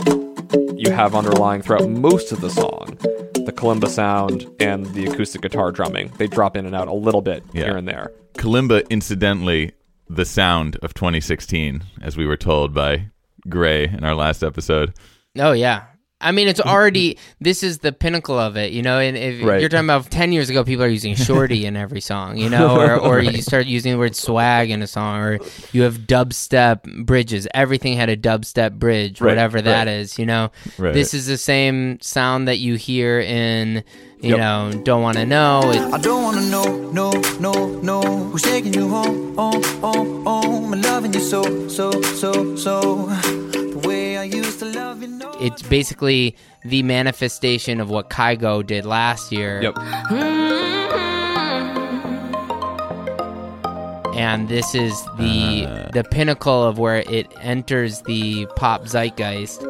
E: You have underlying throughout most of the song the kalimba sound and the acoustic guitar drumming. They drop in and out a little bit here and there.
C: Kalimba, incidentally, the sound of 2016, as we were told by Gray in our last episode.
F: Oh, yeah. I mean, it's already, this is the pinnacle of it, you know, and if
E: Right.
F: you're talking about 10 years ago, people are using shorty in every song, you know, or you start using the word swag in a song, or you have dubstep bridges. Everything had a dubstep bridge,
E: Right,
F: whatever that
E: right.
F: is, you know.
C: Right.
F: This is the same sound that you hear in, you know, Don't Wanna Know.
G: I don't wanna know, no, who's taking you home, home, and loving you so. The way I used to love you, no.
F: It's basically the manifestation of what Kygo did last year.
E: Yep.
F: And this is the pinnacle of where it enters the pop zeitgeist.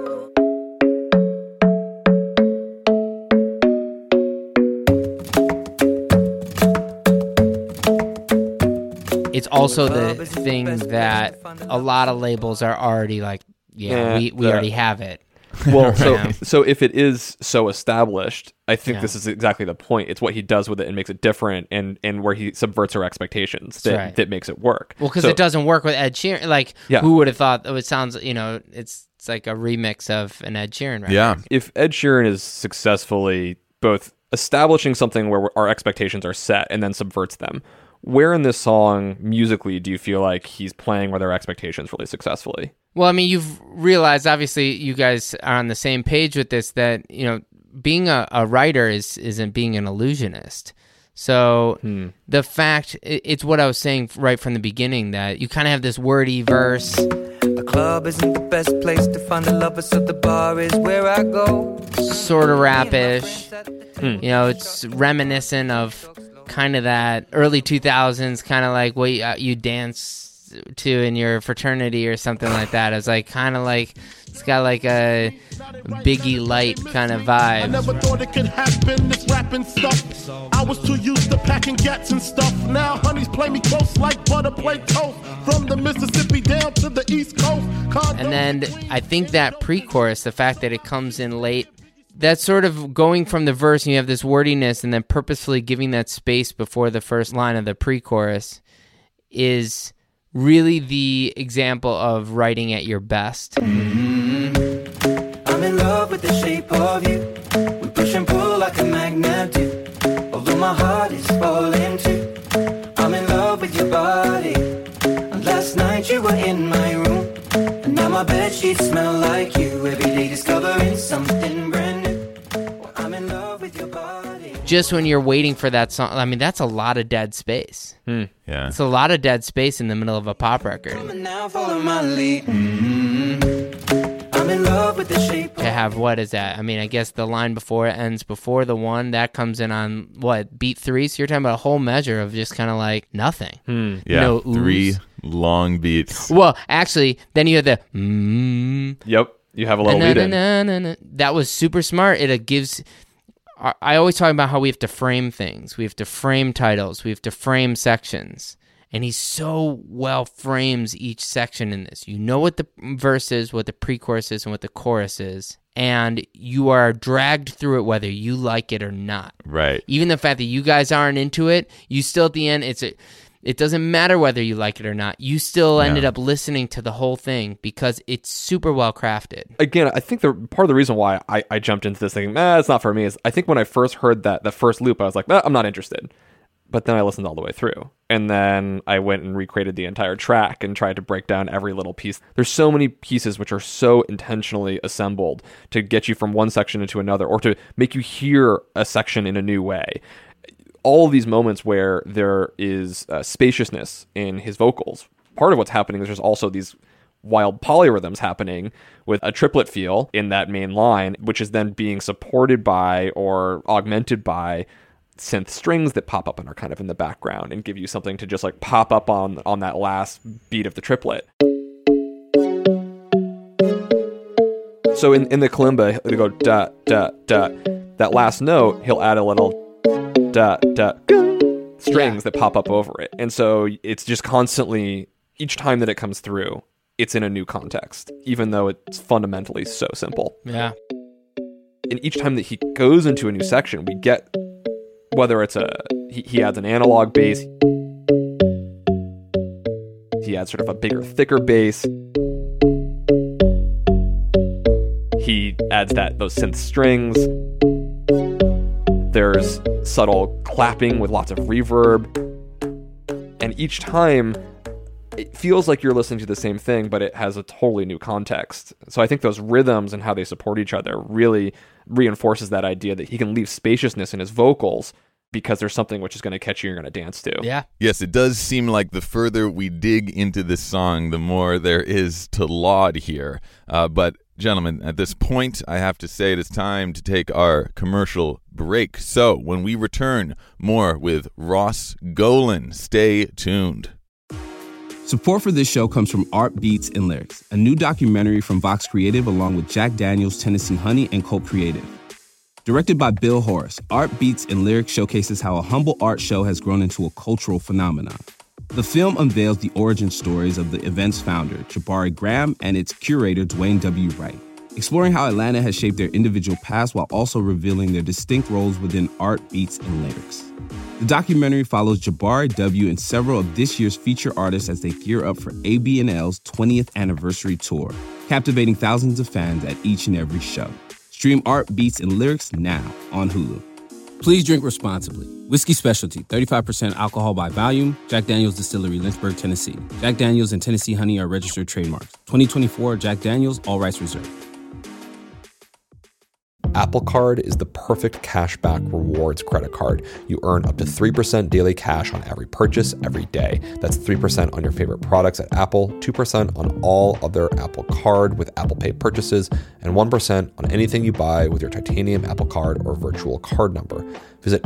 F: it's also the thing that a lot of labels are already like, we already have it.
E: Well,
F: Yeah.
E: so if it is so established, I think
F: Yeah.
E: this is exactly the point. It's what he does with it and makes it different, and where he subverts our expectations
F: right.
E: that makes it work.
F: Well, because
E: So-
F: it doesn't work with Ed Sheeran. Like,
E: Yeah.
F: who would have thought? Oh, it sounds, it's like a remix of an Ed Sheeran record.
C: Yeah.
E: If Ed Sheeran is successfully both establishing something where our expectations are set and then subverts them, where in this song musically do you feel like he's playing with our expectations really successfully?
F: Well, I mean, you've realized, obviously, you guys are on the same page with this, that, being a writer isn't being an illusionist. So the fact, it's what I was saying right from the beginning, that you kind of have this wordy verse.
D: The club isn't the best place to find the lovers, so the bar is where I go.
F: Sort of rapish. It's reminiscent of kind of that early 2000s, kind of like what you dance to in your fraternity or something like that. It's like kind of like, it's got like a Biggie Light kind of
H: I
F: vibe.
H: never thought it could happen, this rapping stuff. I was too used to packing gats and stuff. Now honeys play me close like butter play toast. From the Mississippi down to the East Coast.
F: And then I think that pre-chorus, the fact that it comes in late, that's sort of going from the verse and you have this wordiness and then purposefully giving that space before the first line of the pre-chorus is really the example of writing at your best.
D: I'm in love with the shape of you. We push and pull like a magnet do. Although my heart is falling too. I'm in love with your body. And last night you were in my room. And now my bedsheets smell like you. Every day discovering something brand new. Well, I'm in love with your body.
F: Just when you're waiting for that song, I mean, that's a lot of dead space.
C: Yeah.
F: It's a lot of dead space in the middle of a pop record.
D: And now follow my lead. I'm in love with the shape
F: To have, what is that? I mean, I guess the line before it ends before the one, that comes in on, beat 3? So you're talking about a whole measure of just kind of like nothing.
C: Yeah.
F: No
C: 3
F: oohs.
C: long beats.
F: Well, actually, then you have the
E: Yep, you have a little lead in.
F: na-na-na-na-na. That was super smart. It gives. I always talk about how we have to frame things. We have to frame titles. We have to frame sections. And he so well frames each section in this. You know what the verse is, what the pre-chorus is, and what the chorus is. And you are dragged through it whether you like it or not.
C: Right.
F: Even the fact that you guys aren't into it, you still at the end, it doesn't matter whether you like it or not. You still ended up listening to the whole thing because it's super well crafted.
E: Again, I think part of the reason why I jumped into this thinking, it's not for me, is I think when I first heard the first loop, I was like, I'm not interested. But then I listened all the way through. And then I went and recreated the entire track and tried to break down every little piece. There's so many pieces which are so intentionally assembled to get you from one section into another or to make you hear a section in a new way. All of these moments where there is spaciousness in his vocals. Part of what's happening is there's also these wild polyrhythms happening with a triplet feel in that main line, which is then being supported by or augmented by synth strings that pop up and are kind of in the background and give you something to just like pop up on that last beat of the triplet. So in the kalimba, it'll go da da da. That last note, he'll add a little da da strings that pop up over it, and so it's just constantly, each time that it comes through, it's in a new context, even though it's fundamentally so simple.
F: Yeah.
E: And each time that he goes into a new section, we get, whether it's he adds an analog bass, he adds sort of a bigger, thicker bass, he adds those synth strings, there's subtle clapping with lots of reverb, and each time it feels like you're listening to the same thing, but it has a totally new context. So I think those rhythms and how they support each other really reinforces that idea that he can leave spaciousness in his vocals because there's something which is going to catch you and you're going to dance to.
F: Yeah.
C: Yes, it does seem like the further we dig into this song, the more there is to laud here. But gentlemen, at this point, I have to say it is time to take our commercial break. So when we return, more with Ross Golan. Stay tuned.
I: Support for this show comes from Art Beats and Lyrics, a new documentary from Vox Creative along with Jack Daniels, Tennessee Honey, and Colt Creative. Directed by Bill Horace, Art Beats and Lyrics showcases how a humble art show has grown into a cultural phenomenon. The film unveils the origin stories of the event's founder, Jabari Graham, and its curator, Dwayne W. Wright, exploring how Atlanta has shaped their individual past while also revealing their distinct roles within art, beats, and lyrics. The documentary follows Jabari W. and several of this year's feature artists as they gear up for AB&L's 20th anniversary tour, captivating thousands of fans at each and every show. Stream Art, Beats, and Lyrics now on Hulu. Please drink responsibly. Whiskey Specialty, 35% alcohol by volume. Jack Daniel's Distillery, Lynchburg, Tennessee. Jack Daniel's and Tennessee Honey are registered trademarks. 2024 Jack Daniel's, all rights reserved.
A: Apple Card is the perfect cashback rewards credit card. You earn up to 3% daily cash on every purchase every day. That's 3% on your favorite products at Apple, 2% on all other Apple Card with Apple Pay purchases, and 1% on anything you buy with your titanium Apple Card or virtual card number. Visit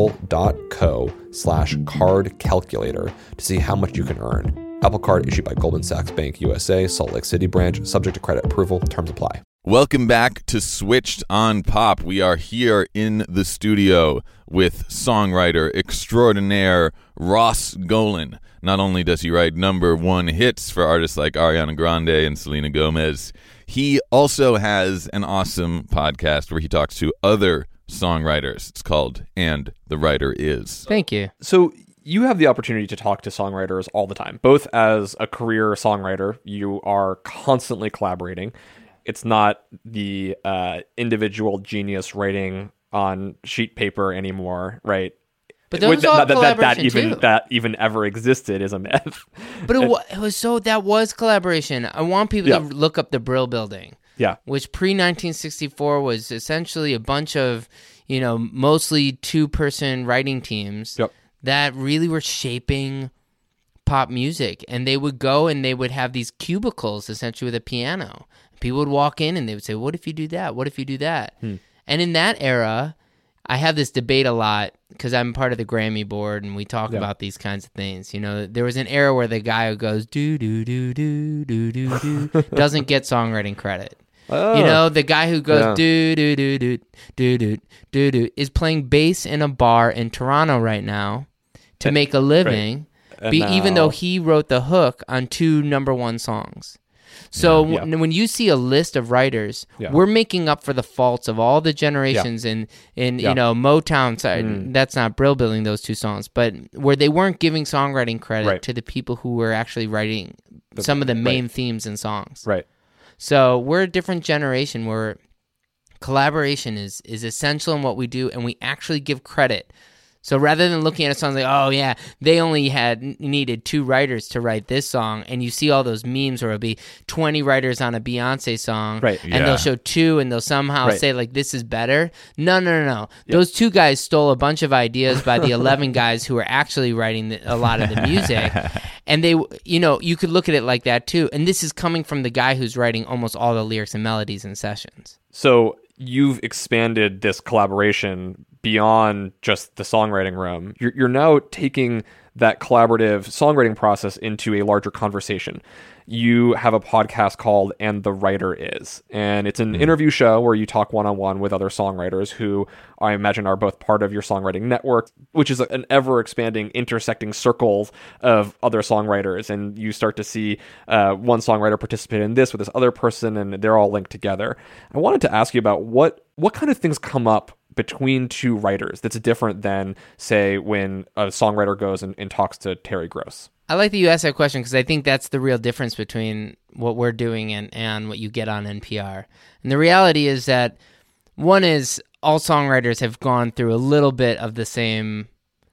A: apple.co/card calculator to see how much you can earn. Apple Card issued by Goldman Sachs Bank USA, Salt Lake City branch, subject to credit approval. Terms apply.
C: Welcome back to Switched on Pop. We are here in the studio with songwriter extraordinaire Ross Golan. Not only does he write #1 hits for artists like Ariana Grande and Selena Gomez, he also has an awesome podcast where he talks to other songwriters. It's called And the Writer Is.
F: Thank you.
E: So you have the opportunity to talk to songwriters all the time. Both as a career songwriter, you are constantly collaborating. It's not the individual genius writing on sheet paper anymore, right?
F: But those all collaboration too.
E: That even ever existed is a myth.
F: But that was collaboration. I want people to look up the Brill Building.
E: Yeah.
F: Which pre-1964 was essentially a bunch of, mostly two-person writing teams that really were shaping pop music. And they would go and they would have these cubicles essentially with a piano. People would walk in and they would say, what if you do that? What if you do that? And in that era, I have this debate a lot because I'm part of the Grammy board and we talk about these kinds of things. There was an era where the guy who goes, do-do-do-do-do-do-do, doesn't get songwriting credit. Oh. The guy who goes, do-do-do-do-do-do-do is playing bass in a bar in Toronto right now to make a living, even though he wrote the hook on 2 #1 songs. So when you see a list of writers, we're making up for the faults of all the generations in Motown side. That's not Brill Building, those 2 songs, but where they weren't giving songwriting credit to the people who were actually writing some of the main themes and songs.
E: Right.
F: So we're a different generation where collaboration is essential in what we do, and we actually give credit. So rather than looking at a song like, oh yeah, they only needed 2 writers to write this song, and you see all those memes where it'll be 20 writers on a Beyonce song, and they'll show 2 and they'll somehow say like, this is better. No. Those 2 guys stole a bunch of ideas by the 11 guys who were actually writing a lot of the music. And they, you could look at it like that too. And this is coming from the guy who's writing almost all the lyrics and melodies in sessions.
E: So you've expanded this collaboration beyond just the songwriting room. You're now taking that collaborative songwriting process into a larger conversation. You have a podcast called And the Writer Is, and it's an interview show where you talk one-on-one with other songwriters who I imagine are both part of your songwriting network, which is an ever-expanding, intersecting circle of other songwriters, and you start to see one songwriter participate in this with this other person, and they're all linked together. I wanted to ask you about what kind of things come up between 2 writers that's different than, say, when a songwriter goes and talks to Terry Gross.
F: I like that you asked that question because I think that's the real difference between what we're doing and what you get on NPR. And the reality is that one is all songwriters have gone through a little bit of the same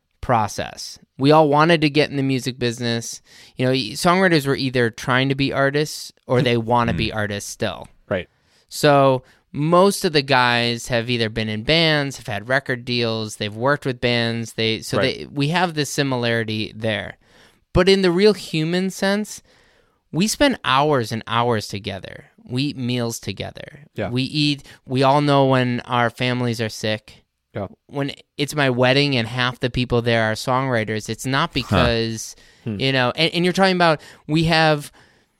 F: process. We all wanted to get in the music business. Songwriters were either trying to be artists or they want to be artists still.
E: Right.
F: So most of the guys have either been in bands, have had record deals, they've worked with bands. We have this similarity there. But in the real human sense, we spend hours and hours together. We eat meals together.
E: Yeah.
F: We all know when our families are sick.
E: Yeah.
F: When it's my wedding and half the people there are songwriters, it's not because, and you're talking about, we have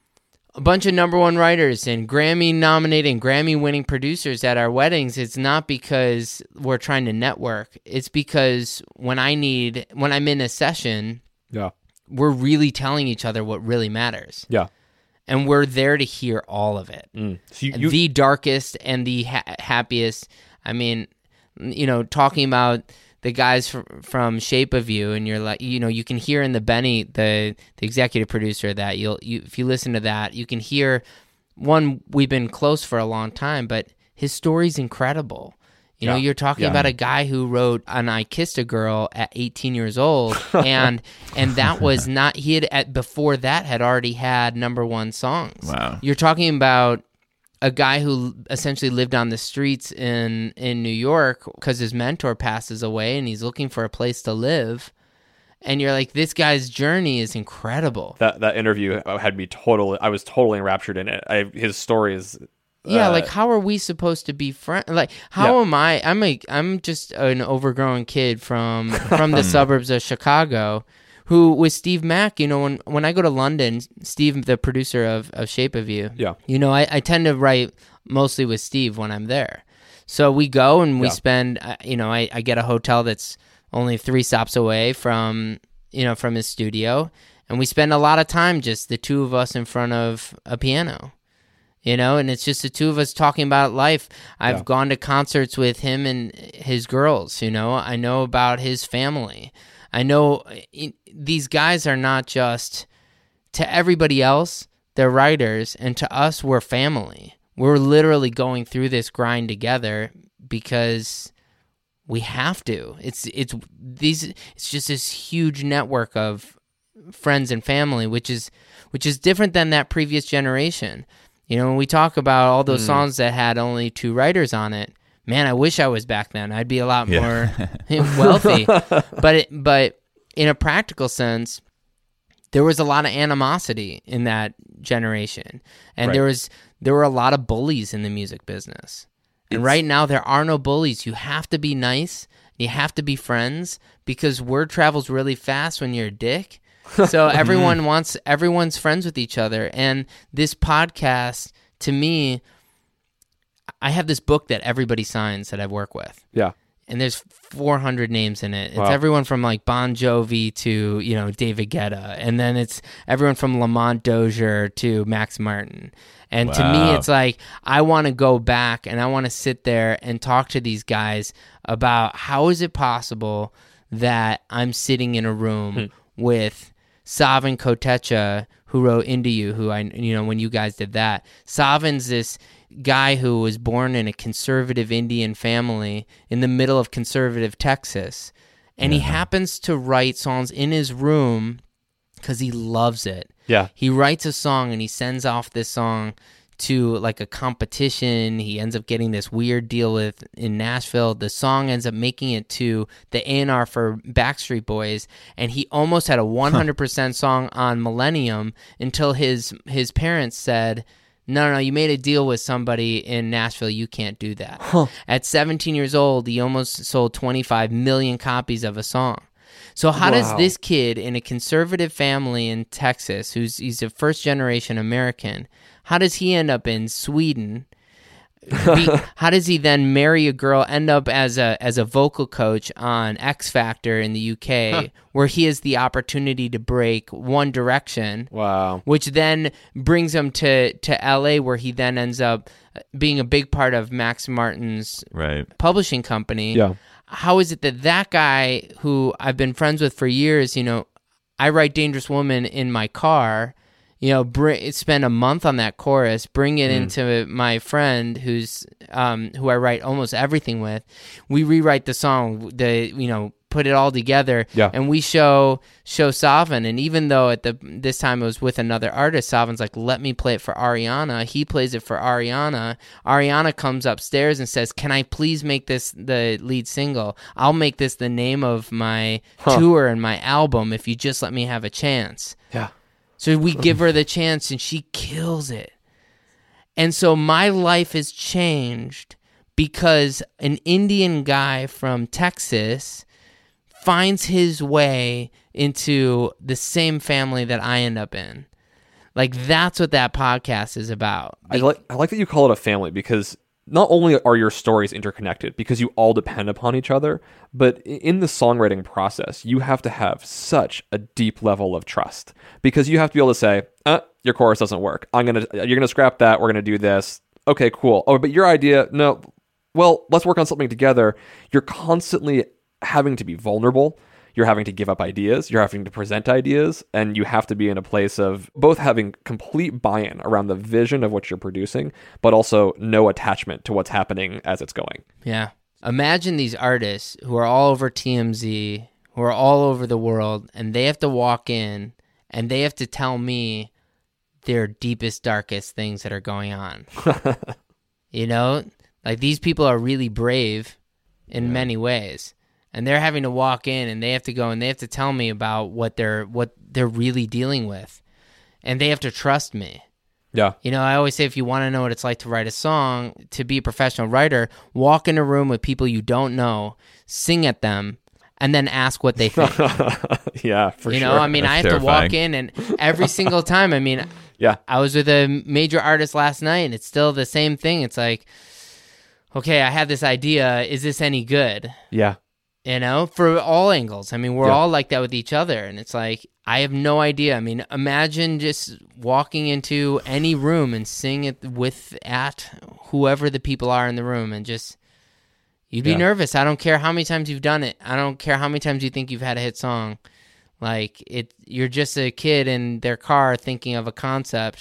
F: a bunch of #1 writers and Grammy-nominated and Grammy-winning producers at our weddings. It's not because we're trying to network. It's because when I'm in a session, we're really telling each other what really matters.
E: Yeah.
F: And we're there to hear all of it.
E: So you
F: The darkest and the happiest. I mean, talking about the guys from Shape of You, and you're like, you can hear in the Benny, the executive producer, that if you listen to that, you can hear, one, we've been close for a long time, but his story's incredible. You're talking about a guy who wrote an I Kissed a Girl at 18 years old, and that was not, he had, before that, had already had #1 songs.
C: Wow.
F: You're talking about a guy who essentially lived on the streets in New York because his mentor passes away and he's looking for a place to live. And you're like, this guy's journey is incredible.
E: That interview had me I was totally enraptured in it. His story is...
F: Yeah, like, how are we supposed to be friends? Like, how am I? I'm just an overgrown kid from the suburbs of Chicago, who with Steve Mack, when I go to London, Steve, the producer of Shape of You, I tend to write mostly with Steve when I'm there. So we go and we spend, I get a hotel that's only 3 stops away from his studio, and we spend a lot of time just the two of us in front of a piano. And it's just the two of us talking about life. I've gone to concerts with him and his girls, I know about his family. I know these guys are not just, to everybody else, they're writers, and to us, we're family. We're literally going through this grind together because we have to. It's just this huge network of friends and family, which is different than that previous generation. When we talk about all those songs that had only 2 writers on it, man, I wish I was back then. I'd be a lot more wealthy. But in a practical sense, there was a lot of animosity in that generation, and there were a lot of bullies in the music business. And right now, there are no bullies. You have to be nice. You have to be friends, because word travels really fast when you're a dick. So everyone's friends with each other. And this podcast, to me, I have this book that everybody signs that I've worked with.
E: Yeah.
F: And there's 400 names in it. It's
E: Wow.
F: everyone from like Bon Jovi to, David Guetta. And then it's everyone from Lamont Dozier to Max Martin. And to me, it's like, I want to go back and I want to sit there and talk to these guys about how is it possible that I'm sitting in a room with Savan Kotecha, who wrote Into You, who when you guys did that. Savan's this guy who was born in a conservative Indian family in the middle of conservative Texas. And he happens to write songs in his room because he loves it.
E: Yeah.
F: He writes a song and he sends off this song to like a competition. He ends up getting this weird deal in Nashville. The song ends up making it to the A&R for Backstreet Boys, and he almost had a 100% song on Millennium until his parents said, no, you made a deal with somebody in Nashville. You can't do that. At 17 years old, he almost sold 25 million copies of a song. So how does this kid in a conservative family in Texas, he's a first-generation American, how does he end up in Sweden? How does he then marry a girl, end up as a vocal coach on X Factor in the UK, where he has the opportunity to break One Direction?
E: Wow.
F: Which then brings him to LA, where he then ends up being a big part of Max Martin's publishing company.
E: Yeah.
F: How is it that guy who I've been friends with for years, I write Dangerous Woman in my car, spend a month on that chorus, bring it into my friend who I write almost everything with. We rewrite the song, put it all together, and we show Savan. And even though this time it was with another artist, Savan's like, let me play it for Ariana. He plays it for Ariana. Ariana comes upstairs and says, can I please make this the lead single? I'll make this the name of my tour and my album if you just let me have a chance.
E: Yeah.
F: So we give her the chance and she kills it. And so my life has changed because an Indian guy from Texas finds his way into the same family that I end up in. Like, that's what that podcast is about.
E: I like that you call it a family, because not only are your stories interconnected because you all depend upon each other, but in the songwriting process, you have to have such a deep level of trust because you have to be able to say, your chorus doesn't work. You're going to scrap that. We're going to do this. Okay, cool. Oh, but your idea, no. Well, let's work on something together. You're constantly having to be vulnerable. You're having to give up ideas. You're having to present ideas. And you have to be in a place of both having complete buy-in around the vision of what you're producing, but also no attachment to what's happening as it's going.
F: Yeah. Imagine these artists who are all over TMZ, who are all over the world, and they have to walk in and they have to tell me their deepest, darkest things that are going on. You know? Like, these people are really brave in many ways. And they're having to walk in and they have to go and they have to tell me about what they're really dealing with. And they have to trust me.
E: Yeah.
F: You know, I always say if you want to know what it's like to write a song, to be a professional writer, walk in a room with people you don't know, sing at them, and then ask what they think.
E: Yeah, for sure.
F: You know, I mean,
C: That's
F: I have
C: terrifying.
F: to walk in and every single time, I mean,
E: Yeah.
F: I was with a major artist last night and it's still the same thing. It's like, okay, I have this idea. Is this any good?
E: Yeah.
F: You know, for all angles. I mean, we're all like that with each other. And it's like, I have no idea. I mean, imagine just walking into any room and sing it at whoever the people are in the room and just, you'd be nervous. I don't care how many times you've done it. I don't care how many times you think you've had a hit song. Like, you're just a kid in their car thinking of a concept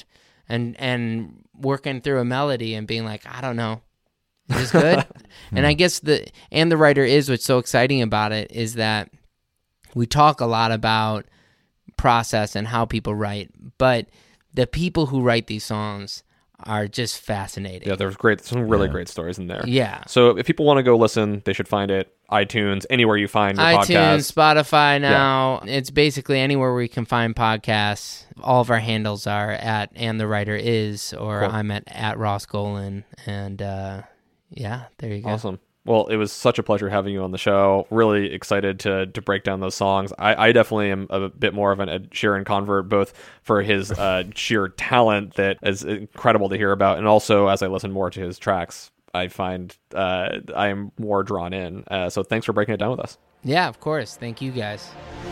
F: and working through a melody and being like, I don't know. Is this good? And I guess the writer is what's so exciting about it is that we talk a lot about process and how people write, but the people who write these songs are just fascinating.
E: Yeah, there's some really great stories in there.
F: Yeah.
E: So if people want to go listen, they should find it. iTunes, anywhere you find your
F: iTunes,
E: podcast.
F: Spotify now. Yeah. It's basically anywhere where you can find podcasts. All of our handles are at And the Writer Is, or
E: Cool.
F: I'm at Ross Golan. And yeah, there you go.
E: Awesome. Well, it was such a pleasure having you on the show. Really excited to break down those songs. I definitely am a bit more of an Ed Sheeran convert, both for his sheer talent that is incredible to hear about, and also as I listen more to his tracks, I find I am more drawn in. So thanks for breaking it down with us.
F: Yeah, of course. Thank you guys.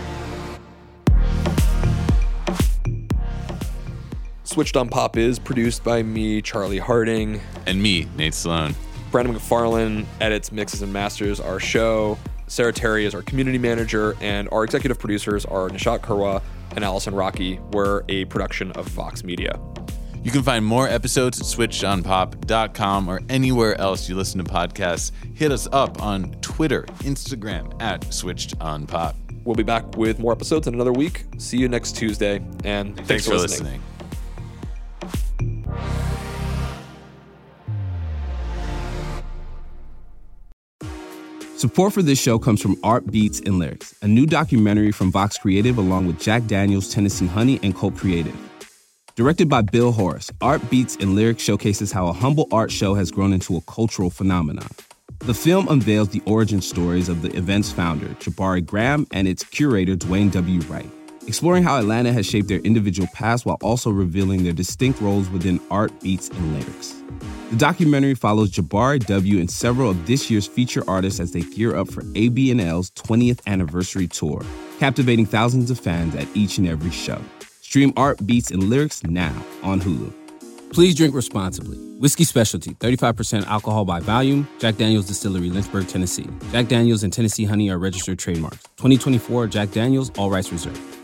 E: Switched on Pop is produced by me, Charlie Harding.
C: And me, Nate Sloan.
E: Brandon McFarlane edits, mixes, and masters our show. Sarah Terry is our community manager, and our executive producers are Nishat Kurwa and Allison Rocky. We're a production of Vox Media.
C: You can find more episodes at switchedonpop.com or anywhere else you listen to podcasts. Hit us up on Twitter, Instagram at switchedonpop.
E: We'll be back with more episodes in another week. See you next Tuesday, and thanks for listening.
I: Support for this show comes from Art Beats and Lyrics, a new documentary from Vox Creative along with Jack Daniels, Tennessee Honey, and Colt Creative. Directed by Bill Horace, Art Beats and Lyrics showcases how a humble art show has grown into a cultural phenomenon. The film unveils the origin stories of the event's founder, Jabari Graham, and its curator, Dwayne W. Wright, exploring how Atlanta has shaped their individual paths while also revealing their distinct roles within art, beats, and lyrics. The documentary follows Jabari W. and several of this year's feature artists as they gear up for AB&L's 20th anniversary tour, captivating thousands of fans at each and every show. Stream Art, Beats, and Lyrics now on Hulu. Please drink responsibly. Whiskey Specialty, 35% alcohol by volume. Jack Daniel's Distillery, Lynchburg, Tennessee. Jack Daniel's and Tennessee Honey are registered trademarks. 2024 Jack Daniel's, all rights reserved.